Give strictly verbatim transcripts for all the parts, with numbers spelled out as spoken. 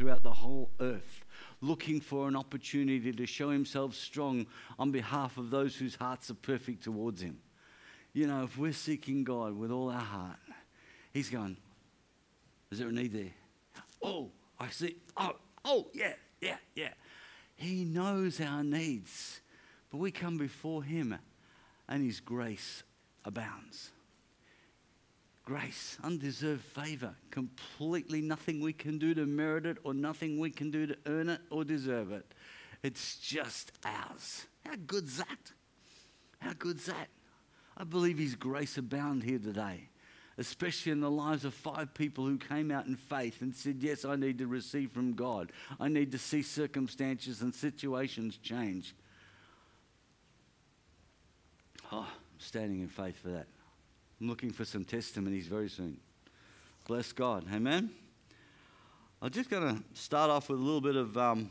throughout the whole earth, looking for an opportunity to show himself strong on behalf of those whose hearts are perfect towards him. You know, if we're seeking God with all our heart, he's going, is there a need there? Oh, I see. Oh, oh, yeah, yeah, yeah. He knows our needs, but we come before him and his grace abounds. Grace, undeserved favor, completely nothing we can do to merit it or nothing we can do to earn it or deserve it. It's just ours. How good's that? How good's that? I believe his grace abound here today, especially in the lives of five people who came out in faith and said, yes, I need to receive from God. I need to see circumstances and situations change. Oh, I'm standing in faith for that. I'm looking for some testimonies very soon. Bless God. Amen. I'm just going to start off with a little bit of um,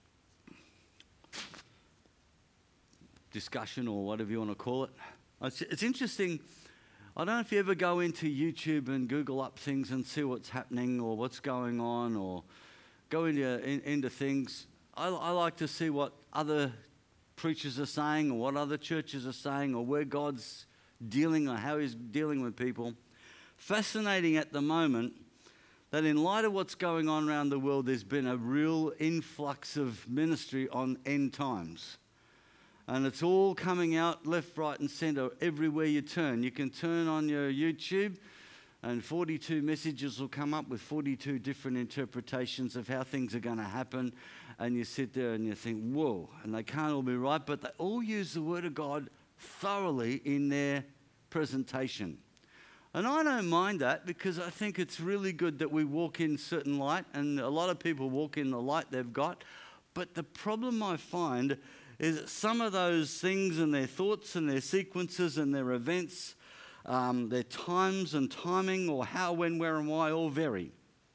discussion or whatever you want to call it. It's, it's interesting. I don't know if you ever go into YouTube and Google up things and see what's happening or what's going on or go into, in, into things. I, I like to see what other preachers are saying or what other churches are saying or where God's dealing or how he's dealing with people. Fascinating at the moment that in light of what's going on around the world, there's been a real influx of ministry on end times. And it's all coming out left, right and centre everywhere you turn. You can turn on your YouTube and forty-two messages will come up with forty-two different interpretations of how things are going to happen. And you sit there and you think, whoa, and they can't all be right, but they all use the Word of God thoroughly in their presentation. And I don't mind that because I think it's really good that we walk in certain light, and a lot of people walk in the light they've got. But the problem I find is that some of those things and their thoughts and their sequences and their events, um, their times and timing or how, when, where and why all vary.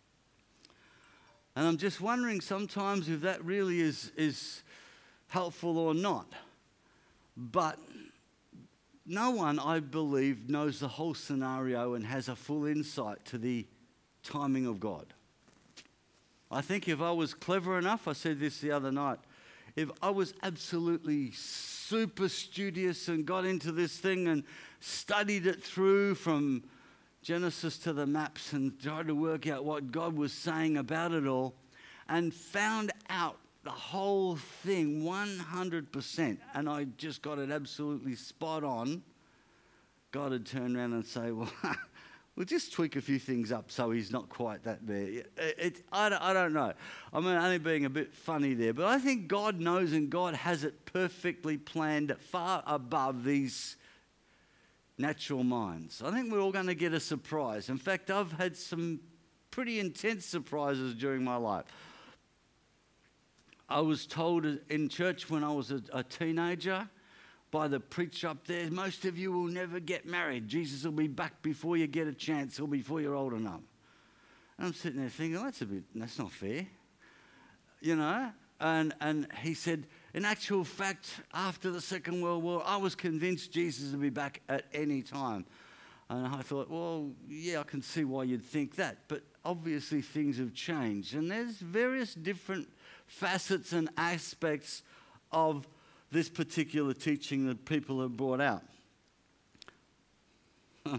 And I'm just wondering sometimes if that really is, is helpful or not. But no one, I believe, knows the whole scenario and has a full insight to the timing of God. I think if I was clever enough, I said this the other night, if I was absolutely super studious and got into this thing and studied it through from Genesis to the maps and tried to work out what God was saying about it all and found out the whole thing one hundred percent and I just got it absolutely spot on, God would turn around and say, well, we'll just tweak a few things up so he's not quite that there. It, it, I, don't, I don't know. I'm only being a bit funny there, but I think God knows and God has it perfectly planned far above these natural minds. I think we're all going to get a surprise. In fact, I've had some pretty intense surprises during my life. I was told in church when I was a, a teenager by the preacher up there, most of you will never get married. Jesus will be back before you get a chance or before you're old enough. And I'm sitting there thinking, oh, that's a bit, that's not fair. You know? And, and he said, in actual fact, after the Second World War, I was convinced Jesus would be back at any time. And I thought, well, yeah, I can see why you'd think that. But obviously things have changed. And there's various different facets and aspects of this particular teaching that people have brought out. Huh.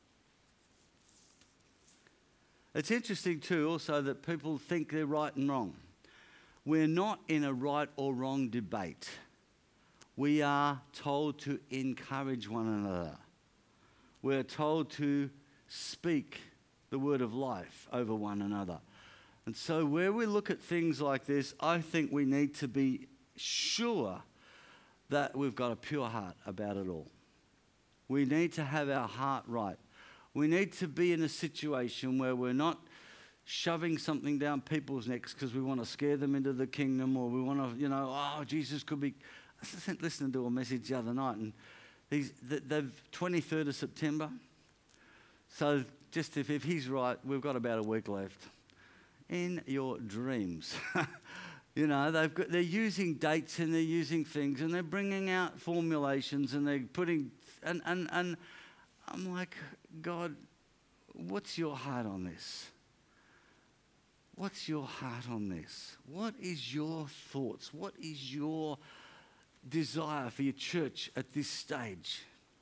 It's interesting too also that people think they're right and wrong. We're not in a right or wrong debate. We are told to encourage one another. We're told to speak the word of life over one another. And so where we look at things like this, I think we need to be sure that we've got a pure heart about it all. We need to have our heart right. We need to be in a situation where we're not shoving something down people's necks because we want to scare them into the kingdom, or we want to, you know, oh, Jesus could be... I was listening to a message the other night, and these, they've twenty-third of September. So just if, if he's right, we've got about a week left. In your dreams. You know, they've got, they're using dates and they're using things and they're bringing out formulations and they're putting... And, and, and I'm like, God, what's your heart on this? what's your heart on this? What is your thoughts? What is your desire for your church at this stage?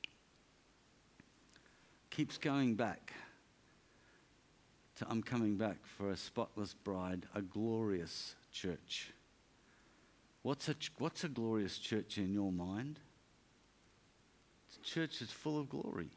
Keeps going back to I'm coming back for a spotless bride, a glorious church. What's a, what's a glorious church in your mind? It's a church that's full of glory.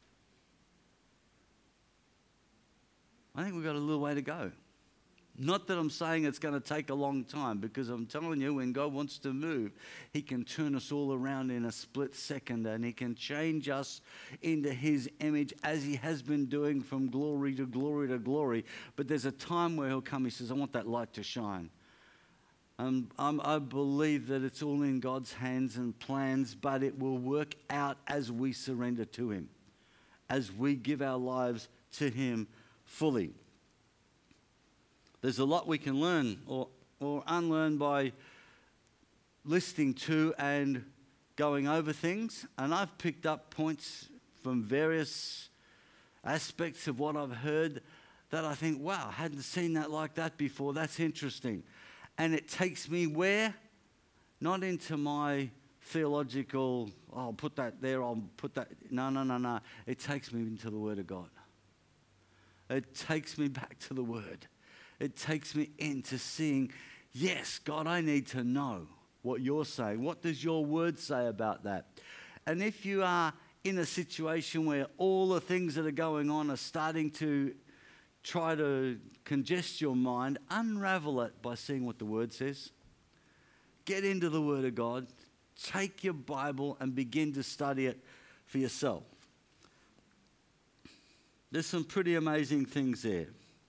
I think we've got a little way to go. Not that I'm saying it's going to take a long time, because I'm telling you, when God wants to move, he can turn us all around in a split second, and he can change us into his image as he has been doing from glory to glory to glory. But there's a time where he'll come, he says, I want that light to shine. Um, um, I believe that it's all in God's hands and plans, but it will work out as we surrender to him, as we give our lives to him fully. There's a lot we can learn or, or unlearn by listening to and going over things. And I've picked up points from various aspects of what I've heard that I think, wow, I hadn't seen that like that before. That's interesting. And it takes me where? Not into my theological, oh, I'll put that there, I'll put that. No, no, no, no. It takes me into the Word of God. It takes me back to the Word. It takes me into seeing, yes, God, I need to know what you're saying. What does your word say about that? And if you are in a situation where all the things that are going on are starting to try to congest your mind, unravel it by seeing what the word says. Get into the Word of God. Take your Bible and begin to study it for yourself. There's some pretty amazing things there.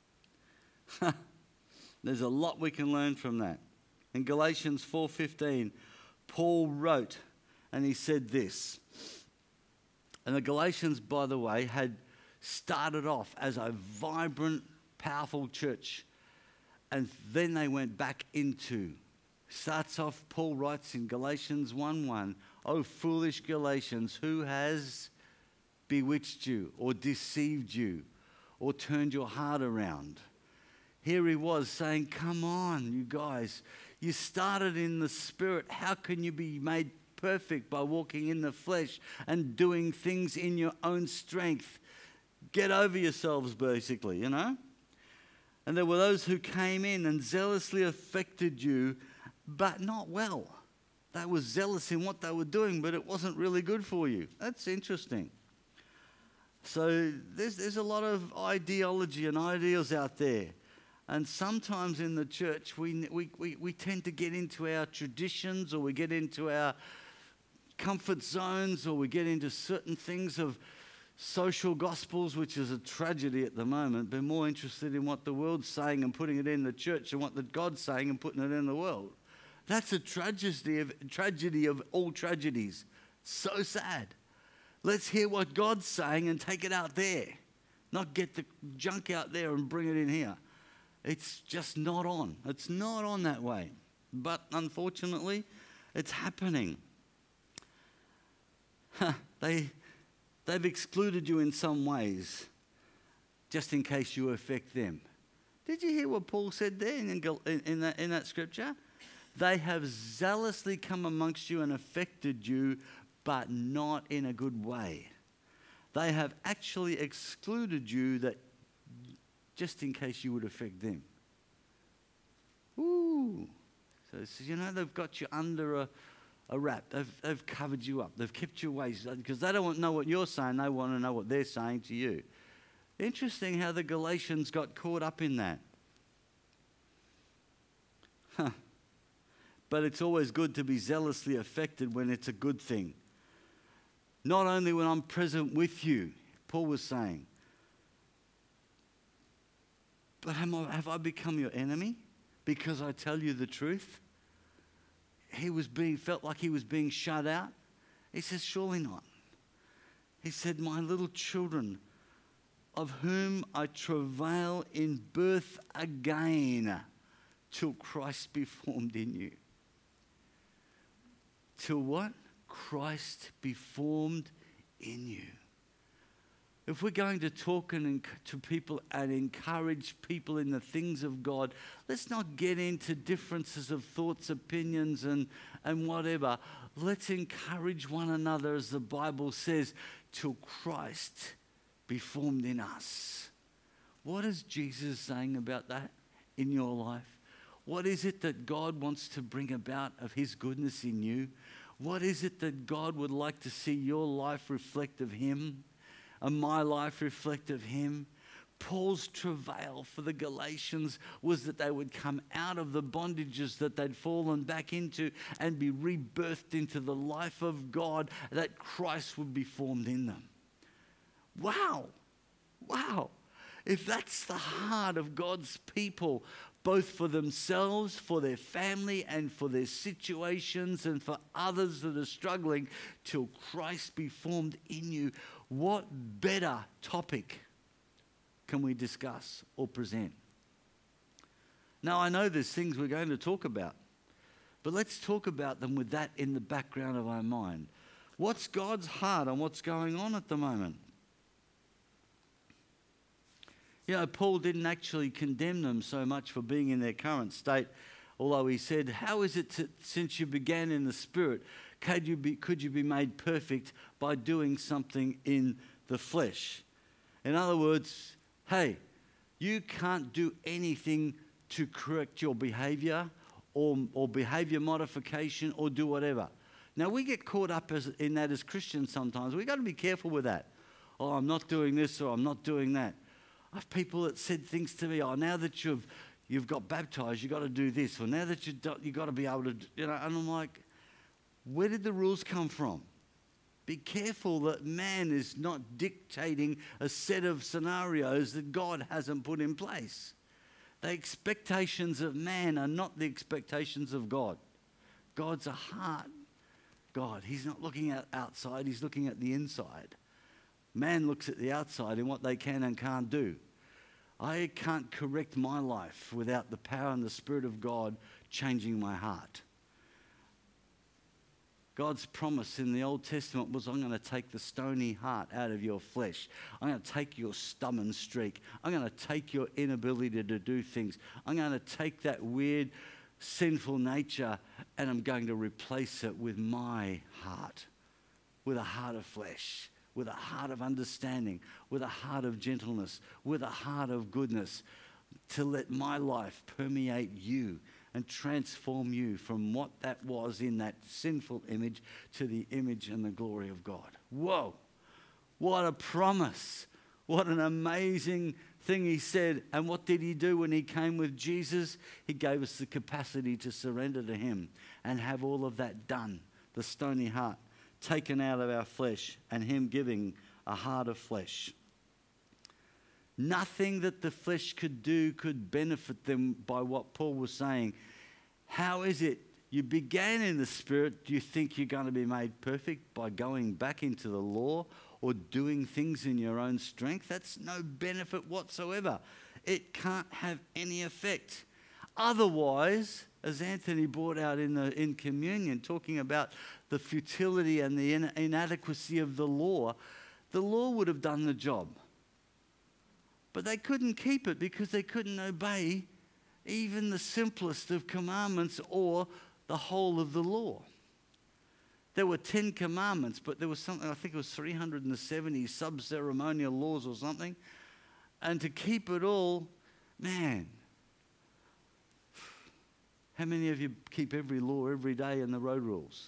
There's a lot we can learn from that. In Galatians four fifteen, Paul wrote, and he said this. And the Galatians, by the way, had started off as a vibrant, powerful church. And then they went back into, starts off, Paul writes in Galatians one one, O foolish Galatians, who has bewitched you or deceived you or turned your heart around? Here he was saying, come on, you guys. You started in the Spirit. How can you be made perfect by walking in the flesh and doing things in your own strength? Get over yourselves, basically, you know? And there were those who came in and zealously affected you, but not well. They were zealous in what they were doing, but it wasn't really good for you. That's interesting. So there's, there's a lot of ideology and ideals out there. And sometimes in the church, we, we, we, we tend to get into our traditions, or we get into our comfort zones, or we get into certain things of social gospels, which is a tragedy at the moment. We're more interested in what the world's saying and putting it in the church than what the God's saying and putting it in the world. That's a tragedy of, tragedy of all tragedies. So sad. Let's hear what God's saying and take it out there. Not get the junk out there and bring it in here. It's just not on. It's not on that way. But unfortunately, it's happening. they, they've excluded you in some ways, just in case you affect them. Did you hear what Paul said there in, in, in, that, in that scripture? They have zealously come amongst you and affected you, but not in a good way. They have actually excluded you that just in case you would affect them. Ooh. So, so you know, they've got you under a, a wrap. They've, they've covered you up. They've kept you away because they don't know what you're saying. They want to know what they're saying to you. Interesting how the Galatians got caught up in that. Huh. But it's always good to be zealously affected when it's a good thing. Not only when I'm present with you, Paul was saying, but have I become your enemy because I tell you the truth? He was being felt like he was being shut out. He says, surely not. He said, my little children, of whom I travail in birth again, till Christ be formed in you. Till what? Christ be formed in you. if we're going to talk and enc- to people and encourage people in the things of God, let's not get into differences of thoughts, opinions, and, and whatever. Let's encourage one another, as the Bible says, till Christ be formed in us. What is Jesus saying about that in your life? What is it that God wants to bring about of his goodness in you? What is it that God would like to see your life reflect of him? And my life reflect of him? Paul's travail for the Galatians was that they would come out of the bondages that they'd fallen back into and be rebirthed into the life of God, that Christ would be formed in them. Wow. Wow. If that's the heart of God's people, both for themselves, for their family, and for their situations, and for others that are struggling, till Christ be formed in you, what better topic can we discuss or present? Now, I know there's things we're going to talk about, but let's talk about them with that in the background of our mind. What's God's heart on what's going on at the moment? You know, Paul didn't actually condemn them so much for being in their current state, although he said, how is it to, since you began in the Spirit, could you be, could you be made perfect by doing something in the flesh? In other words, hey, you can't do anything to correct your behavior or, or behavior modification or do whatever. Now, we get caught up as, in that as Christians sometimes. We've got to be careful with that. Oh, I'm not doing this or I'm not doing that. I have people that said things to me, oh, now that you've you've got baptized, you've got to do this. Or now that you've, do, you've got to be able to, you know, and I'm like, where did the rules come from? Be careful that man is not dictating a set of scenarios that God hasn't put in place. The expectations of man are not the expectations of God. God's a heart God. He's not looking at outside, he's looking at the inside. Man looks at the outside and what they can and can't do. I can't correct my life without the power and the Spirit of God changing my heart. God's promise in the Old Testament was, I'm going to take the stony heart out of your flesh. I'm going to take your stubborn streak. I'm going to take your inability to do things. I'm going to take that weird, sinful nature and I'm going to replace it with my heart, with a heart of flesh, with a heart of understanding, with a heart of gentleness, with a heart of goodness, to let my life permeate you and transform you from what that was in that sinful image to the image and the glory of God. Whoa, what a promise. What an amazing thing he said. And what did he do when he came with Jesus? He gave us the capacity to surrender to him and have all of that done, the stony heart taken out of our flesh and him giving a heart of flesh. Nothing that the flesh could do could benefit them by what Paul was saying. How is it you began in the Spirit? Do you think you're going to be made perfect by going back into the law or doing things in your own strength? That's no benefit whatsoever. It can't have any effect. Otherwise, as Anthony brought out in the in communion, talking about the futility and the in, inadequacy of the law, the law would have done the job. But they couldn't keep it because they couldn't obey even the simplest of commandments or the whole of the law. There were ten commandments, but there was something, I think it was three hundred seventy sub-ceremonial laws or something. And to keep it all, man, how many of you keep every law every day in the road rules?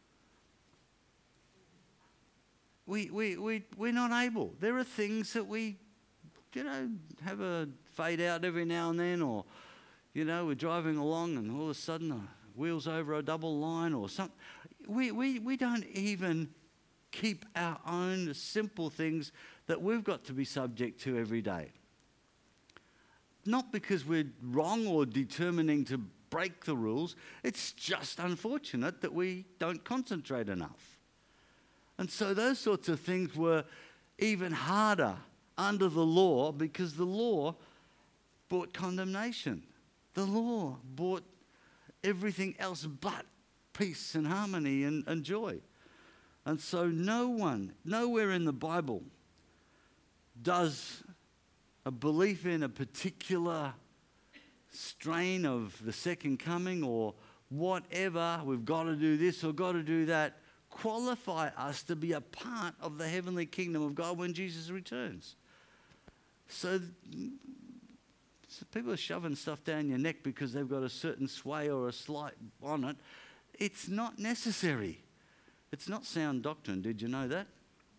We, we, we, we're not able. There are things that we, you know, have a fade out every now and then, or, you know, we're driving along and all of a sudden the wheels over a double line or something. We, we, we don't even keep our own simple things that we've got to be subject to every day. Not because we're wrong or determining to break the rules. It's just unfortunate that we don't concentrate enough. And so those sorts of things were even harder under the law because the law brought condemnation. The law brought everything else but peace and harmony and, and joy. And so no one, nowhere in the Bible Does a belief in a particular strain of the second coming or whatever, we've got to do this or got to do that, qualify us to be a part of the heavenly kingdom of God when Jesus returns? So, so people are shoving stuff down your neck because they've got a certain sway or a slight on it. It's not necessary. It's not sound doctrine. Did you know that?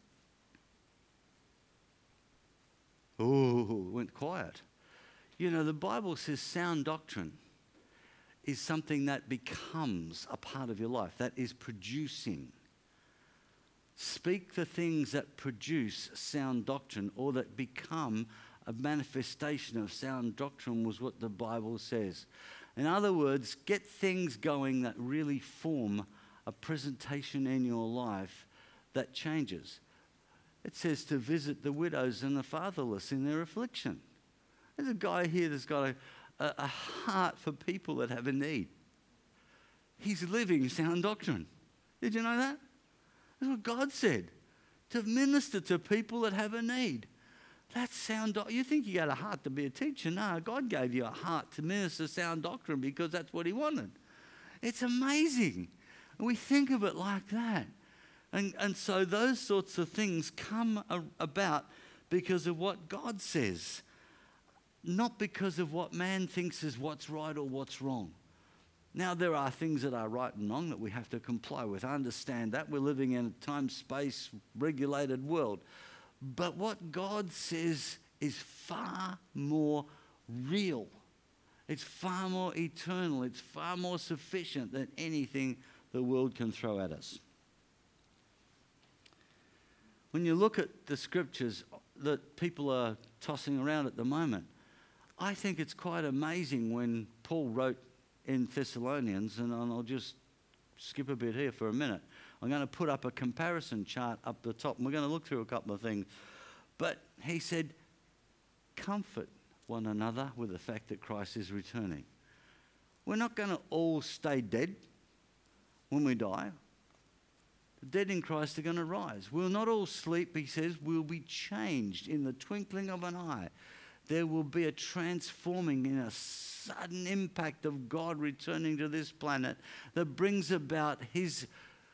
Oh, it went quiet. You know, the Bible says sound doctrine is something that becomes a part of your life, that is producing. Speak the things that produce sound doctrine or that become a manifestation of sound doctrine was what the Bible says. In other words, get things going that really form a presentation in your life that changes. It says to visit the widows and the fatherless in their affliction. There's a guy here that's got a, a, a heart for people that have a need. He's living sound doctrine. Did you know that? That's what God said. To minister to people that have a need. That's sound doctrine. You think you got a heart to be a teacher? No, God gave you a heart to minister sound doctrine because that's what he wanted. It's amazing. And we think of it like that. And, and so those sorts of things come a, about because of what God says, not because of what man thinks is what's right or what's wrong. Now, there are things that are right and wrong that we have to comply with. I understand that. We're living in a time-space regulated world. But what God says is far more real. It's far more eternal. It's far more sufficient than anything the world can throw at us. When you look at the scriptures that people are tossing around at the moment, I think it's quite amazing when Paul wrote in Thessalonians, and I'll just skip a bit here for a minute. I'm going to put up a comparison chart up the top, and we're going to look through a couple of things. But he said, comfort one another with the fact that Christ is returning. We're not going to all stay dead when we die. The dead in Christ are going to rise. We'll not all sleep, he says. We'll be changed in the twinkling of an eye. There will be a transforming in a sudden impact of God returning to this planet that brings about his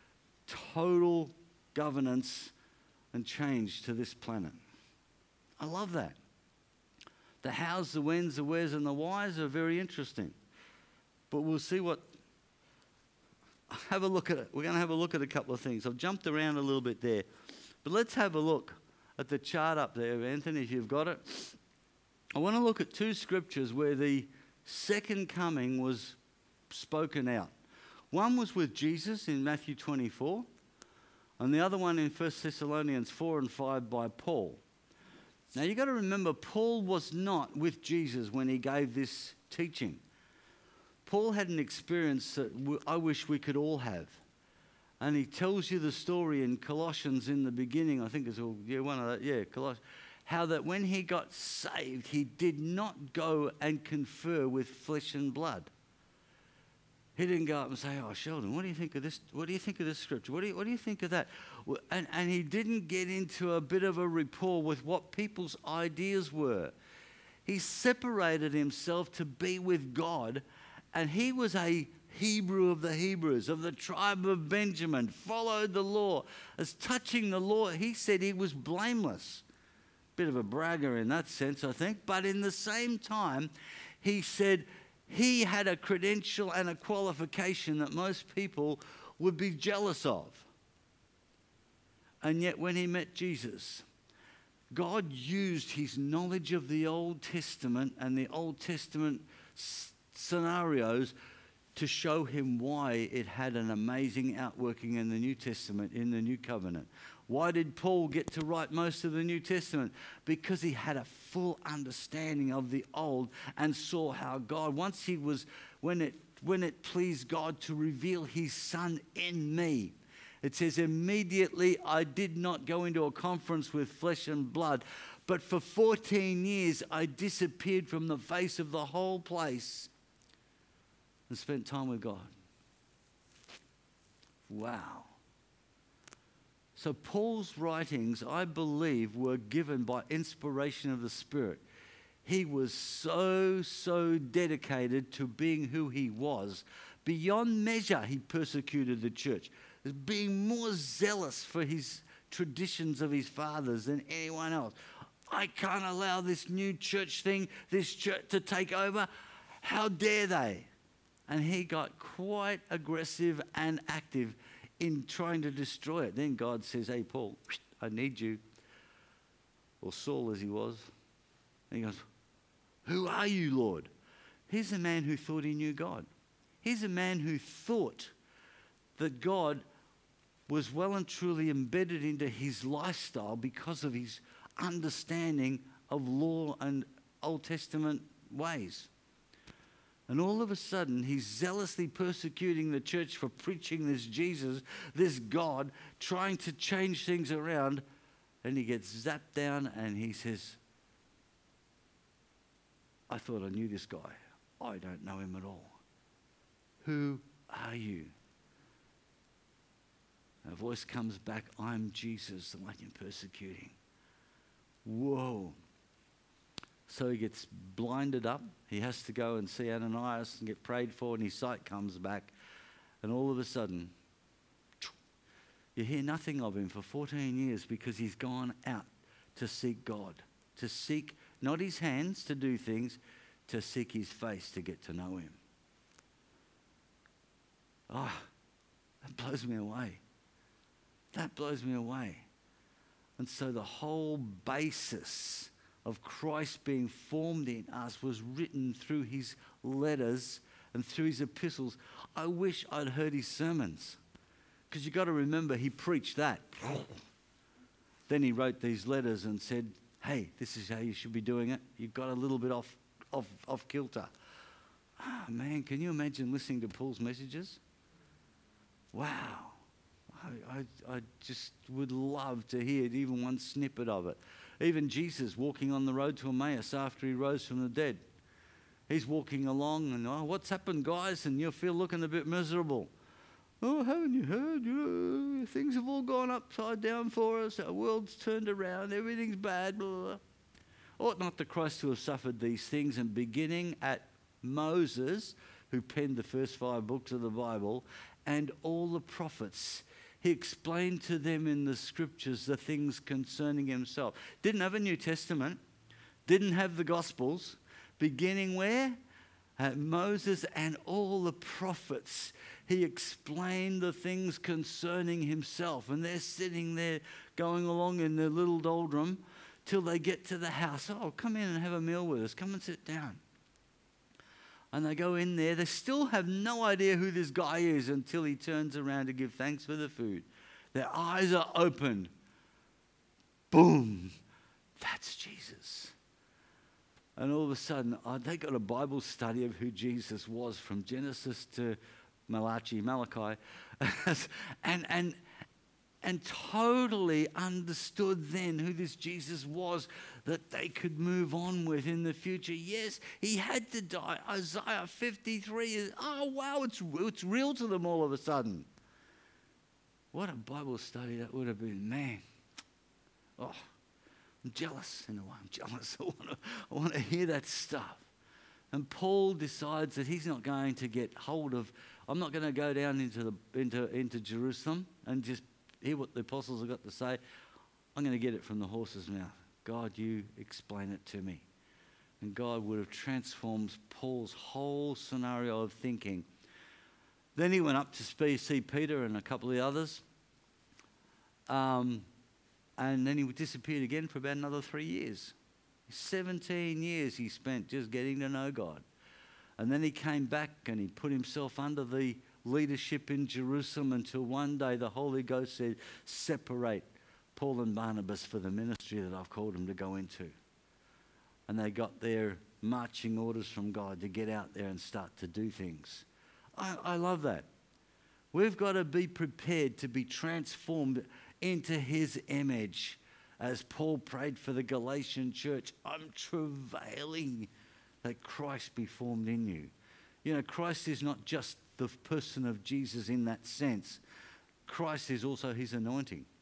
total governance and change to this planet. I love that. The hows, the whens, the wheres, and the whys are very interesting. But we'll see what... Have a look at it. We're going to have a look at a couple of things. I've jumped around a little bit there. But let's have a look at the chart up there, Anthony, if you've got it. I want to look at two scriptures where the second coming was spoken out. One was with Jesus in Matthew twenty-four, and the other one in First Thessalonians four and five by Paul. Now you've got to remember, Paul was not with Jesus when he gave this teaching. Paul had an experience that I wish we could all have. And he tells you the story in Colossians in the beginning, I think it's all, yeah, one of that, yeah, Colossians, how that when he got saved, he did not go and confer with flesh and blood. He didn't go up and say, oh, Sheldon, what do you think of this? What do you think of this scripture? What do you, what do you think of that? And, and he didn't get into a bit of a rapport with what people's ideas were. He separated himself to be with God, and he was a Hebrew of the Hebrews, of the tribe of Benjamin, followed the law. As touching the law, he said he was blameless. Bit of a bragger in that sense, I think. But in the same time, he said he had a credential and a qualification that most people would be jealous of. And yet when he met Jesus, God used his knowledge of the Old Testament and the Old Testament s- scenarios to show him why it had an amazing outworking in the New Testament, in the New Covenant. Why did Paul get to write most of the New Testament? Because he had a full understanding of the Old and saw how God, once he was, when it, when it pleased God to reveal his Son in me, it says, immediately I did not go into a conference with flesh and blood, but for fourteen years I disappeared from the face of the whole place and spent time with God. Wow. So Paul's writings, I believe, were given by inspiration of the Spirit. He was so, so dedicated to being who he was. Beyond measure, he persecuted the church, being more zealous for his traditions of his fathers than anyone else. I can't allow this new church thing, this church to take over. How dare they? And he got quite aggressive and active in trying to destroy it. Then God says, hey, Paul, I need you. Or Saul as he was. And he goes, who are you, Lord? Here's a man who thought he knew God. Here's a man who thought that God was well and truly embedded into his lifestyle because of his understanding of law and Old Testament ways. And all of a sudden, he's zealously persecuting the church for preaching this Jesus, this God, trying to change things around. And he gets zapped down and he says, I thought I knew this guy. I don't know him at all. Who are you? A voice comes back, I'm Jesus, the one you're persecuting. Whoa. So he gets blinded up. He has to go and see Ananias and get prayed for, and his sight comes back. And all of a sudden, you hear nothing of him for fourteen years because he's gone out to seek God, to seek not his hands to do things, to seek his face to get to know him. Ah, oh, that blows me away. That blows me away. And so the whole basis of Christ being formed in us was written through his letters and through his epistles. I wish I'd heard his sermons, because you've got to remember he preached that. Then he wrote these letters and said, hey, this is how you should be doing it. You've got a little bit off, off, off kilter. Ah, man, can you imagine listening to Paul's messages? Wow. I, I, I just would love to hear even one snippet of it. Even Jesus walking on the road to Emmaus after he rose from the dead. He's walking along and, oh, what's happened, guys? And you feel looking a bit miserable. Oh, haven't you heard? You know, things have all gone upside down for us. Our world's turned around. Everything's bad. Blah, blah, blah. Ought not the Christ to have suffered these things, and beginning at Moses, who penned the first five books of the Bible, and all the prophets, he explained to them in the scriptures the things concerning himself. Didn't have a New Testament. Didn't have the Gospels. Beginning where? At Moses and all the prophets. He explained the things concerning himself. And they're sitting there going along in their little doldrum till they get to the house. Oh, come in and have a meal with us. Come and sit down. And they go in there. They still have no idea who this guy is until he turns around to give thanks for the food. Their eyes are opened. Boom. That's Jesus. And all of a sudden, oh, they got a Bible study of who Jesus was from Genesis to Malachi, Malachi. and, and, and totally understood then who this Jesus was that they could move on with in the future. Yes, he had to die. Isaiah fifty-three is, oh wow, it's, it's real to them all of a sudden. What a Bible study that would have been, man. Oh, I'm jealous in a way. I'm jealous. I want to, I want to hear that stuff. And Paul decides that he's not going to get hold of, I'm not going to go down into the into into Jerusalem and just hear what the apostles have got to say. I'm going to get it from the horse's mouth. God, you explain it to me. And God would have transformed Paul's whole scenario of thinking. Then he went up to see Peter and a couple of the others. Um, and then he disappeared again for about another three years. seventeen years he spent just getting to know God. And then he came back and he put himself under the leadership in Jerusalem until one day the Holy Ghost said, separate Paul and Barnabas for the ministry that I've called them to go into. And they got their marching orders from God to get out there and start to do things. I, I love that. We've got to be prepared to be transformed into his image. As Paul prayed for the Galatian church, I'm travailing that Christ be formed in you. You know, Christ is not just the person of Jesus in that sense. Christ is also his anointing.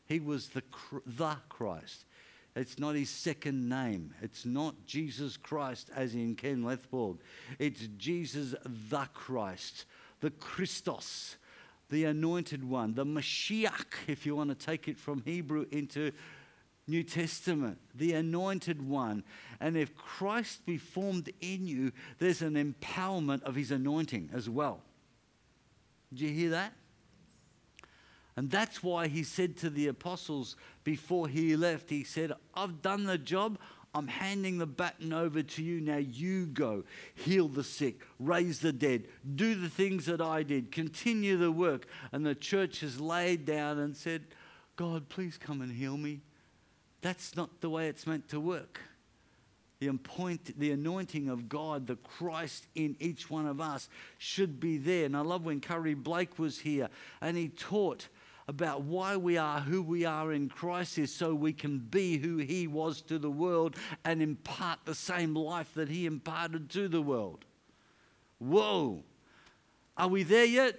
He was the, the Christ. It's not his second name. It's not Jesus Christ as in Ken Lethborg. It's Jesus the Christ, the Christos, the anointed one, the Mashiach, if you want to take it from Hebrew into New Testament, the anointed one. And if Christ be formed in you, there's an empowerment of his anointing as well. Did you hear that? And that's why he said to the apostles before he left, he said, I've done the job. I'm handing the baton over to you. Now you go, heal the sick, raise the dead, do the things that I did, continue the work. And the church has laid down and said, God, please come and heal me. That's not the way it's meant to work. The, appoint, the anointing of God, the Christ in each one of us should be there. And I love when Curry Blake was here and he taught about why we are who we are in Christ is so we can be who he was to the world and impart the same life that he imparted to the world. Whoa! Are we there yet?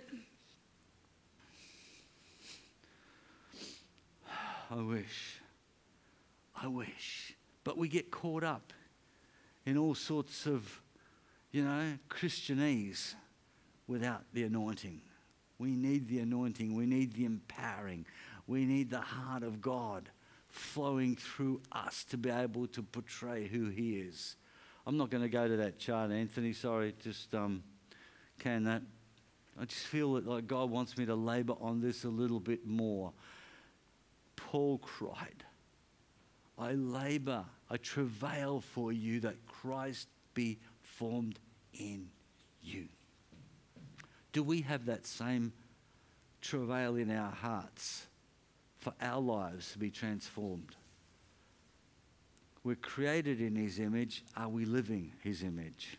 I wish. I wish. But we get caught up in all sorts of, you know, Christianese without the anointing. We need the anointing. We need the empowering. We need the heart of God flowing through us to be able to portray who he is. I'm not going to go to that chart, Anthony. Sorry, just um, can that. I just feel that like God wants me to labor on this a little bit more. Paul cried, I labor, I travail for you that Christ be formed in you. Do we have that same travail in our hearts for our lives to be transformed? We're created in his image. Are we living his image?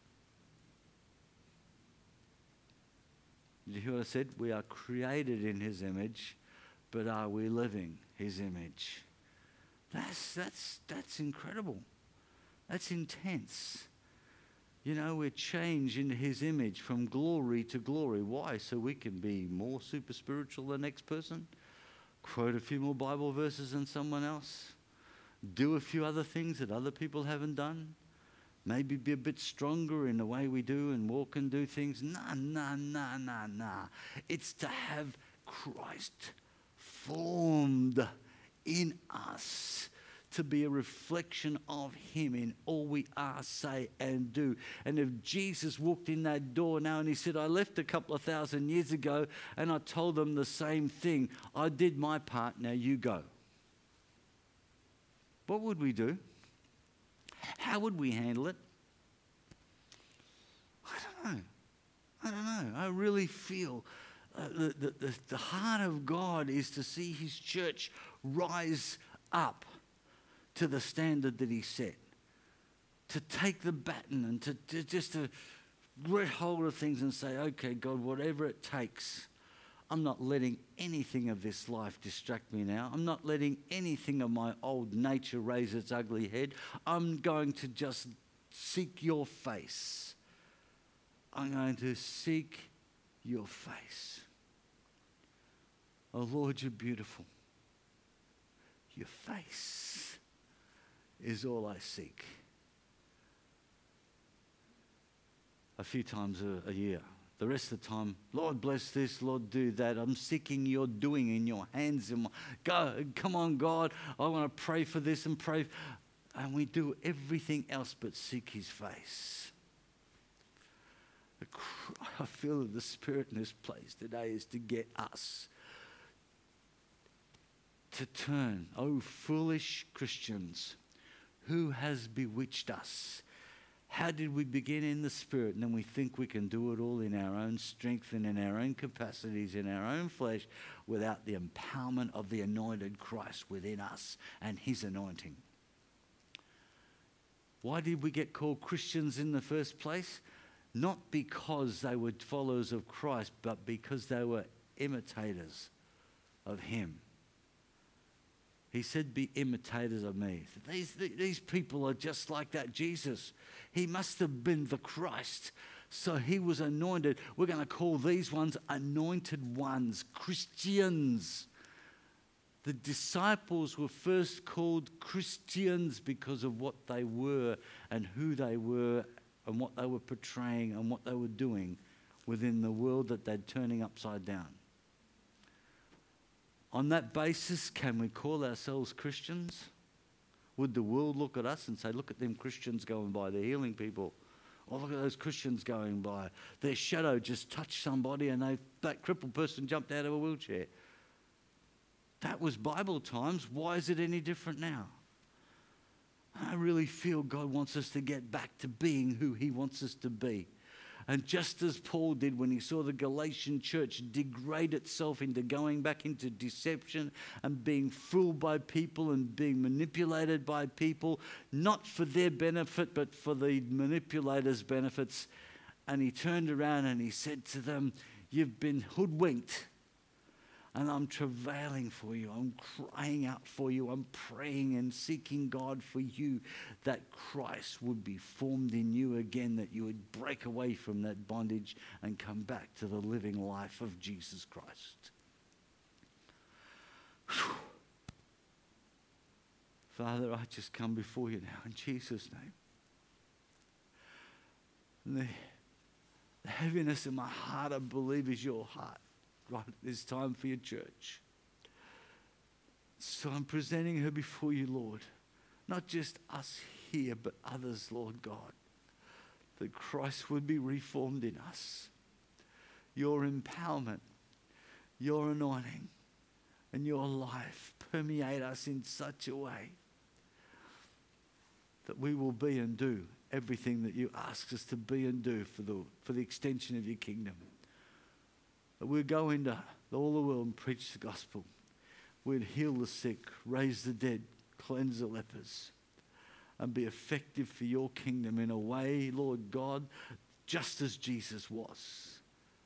Did you hear what I said? We are created in his image, but are we living his image? That's, that's, that's incredible. That's intense. You know, we're changed into his image from glory to glory. Why? So we can be more super spiritual than the next person, quote a few more Bible verses than someone else, do a few other things that other people haven't done, maybe be a bit stronger in the way we do and walk and do things. Nah, nah, nah, nah, nah. It's to have Christ formed in us, to be a reflection of him in all we are, say, and do. And if Jesus walked in that door now and he said, I left a couple of thousand years ago and I told them the same thing. I did my part, now you go. What would we do? How would we handle it? I don't know. I don't know. I really feel uh, the, the, the, the heart of God is to see his church rise up to the standard that he set, to take the baton and to, to just to get hold of things and say, okay, God, whatever it takes, I'm not letting anything of this life distract me now. I'm not letting anything of my old nature raise its ugly head. I'm going to just seek your face. I'm going to seek your face. Oh, Lord, you're beautiful. Your face is all I seek. A few times a, a year. The rest of the time, Lord, bless this, Lord, do that. I'm seeking your doing in your hands. And go, come on, God. I want to pray for this and pray. And we do everything else but seek his face. The, I feel that the Spirit in this place today is to get us to turn. Oh, foolish Christians, who has bewitched us? How did we begin in the Spirit and then we think we can do it all in our own strength and in our own capacities, in our own flesh, without the empowerment of the anointed Christ within us and his anointing? Why did we get called Christians in the first place? Not because they were followers of Christ, but because they were imitators of him. He said, be imitators of me. These, these people are just like that Jesus. He must have been the Christ. So he was anointed. We're going to call these ones anointed ones, Christians. The disciples were first called Christians because of what they were and who they were and what they were portraying and what they were doing within the world that they're turning upside down. On that basis, can we call ourselves Christians? Would the world look at us and say, look at them Christians going by, they're healing people. Oh, look at those Christians going by. Their shadow just touched somebody and they, that crippled person jumped out of a wheelchair. That was Bible times. Why is it any different now? I really feel God wants us to get back to being who he wants us to be. And just as Paul did when he saw the Galatian church degrade itself into going back into deception and being fooled by people and being manipulated by people, not for their benefit, but for the manipulators' benefits. And he turned around and he said to them, you've been hoodwinked. And I'm travailing for you. I'm crying out for you. I'm praying and seeking God for you, that Christ would be formed in you again, that you would break away from that bondage and come back to the living life of Jesus Christ. Whew. Father, I just come before you now in Jesus' name. And the, the heaviness in my heart, I believe, is your heart. Right at this time for your church. So I'm presenting her before you, Lord. Not just us here, but others, Lord God. That Christ would be reformed in us. Your empowerment, your anointing, and your life permeate us in such a way that we will be and do everything that you ask us to be and do for the, for the extension of your kingdom. That we'd go into all the world and preach the gospel. We'd heal the sick, raise the dead, cleanse the lepers, and be effective for your kingdom in a way, Lord God, just as Jesus was.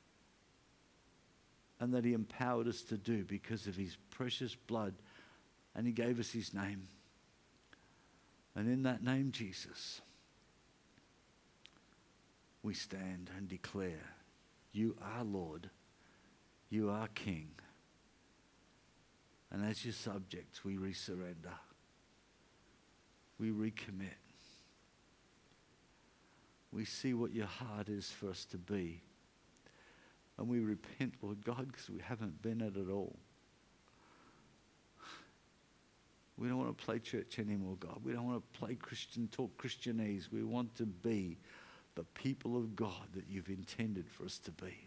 And that he empowered us to do because of his precious blood, and he gave us his name. And in that name, Jesus, we stand and declare, you are Lord. You are King. And as your subjects, we resurrender. We recommit. We see what your heart is for us to be. And we repent, Lord God, because we haven't been it at all. We don't want to play church anymore, God. We don't want to play Christian, talk Christianese. We want to be the people of God that you've intended for us to be.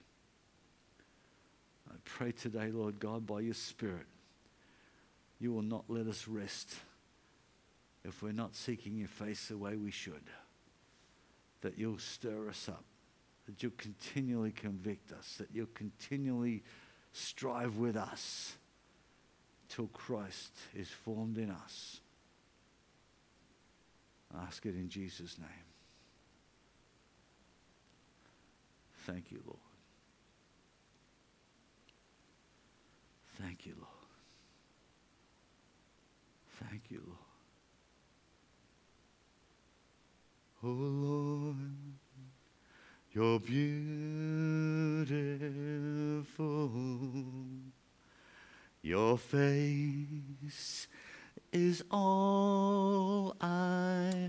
I pray today, Lord God, by your Spirit, you will not let us rest if we're not seeking your face the way we should. That you'll stir us up, that you'll continually convict us, that you'll continually strive with us till Christ is formed in us. I ask it in Jesus' name. Thank you, Lord. Thank you, Lord. Thank you, Lord. Oh, Lord, you're beautiful. Your face is all I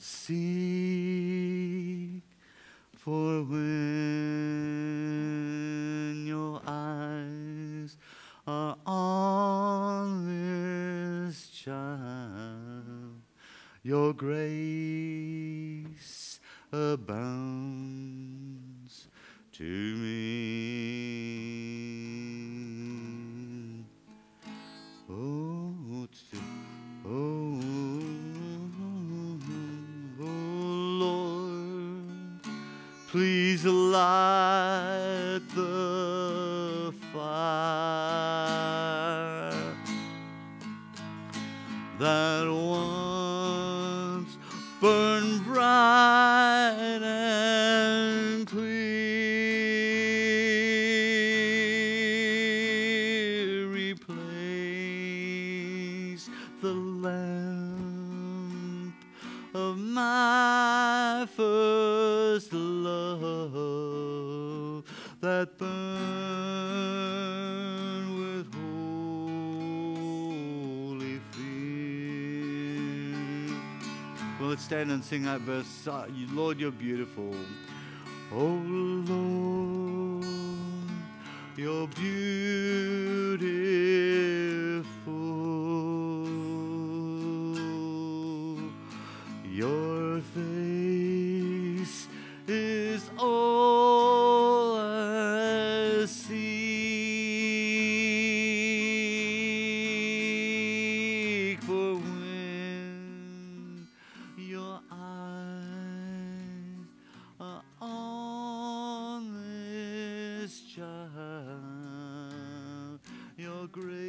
see. For when your eyes are on this child, your grace abounds to me. Oh, to, oh, oh, Lord, please light the fire that once burned bright and clear. Replace the lamp of my first love that burned with holy let's stand and sing that verse. Uh, you, Lord, you're beautiful. Oh Lord, you're beautiful. Your face is all I seek, for when your eyes are on this child, your grace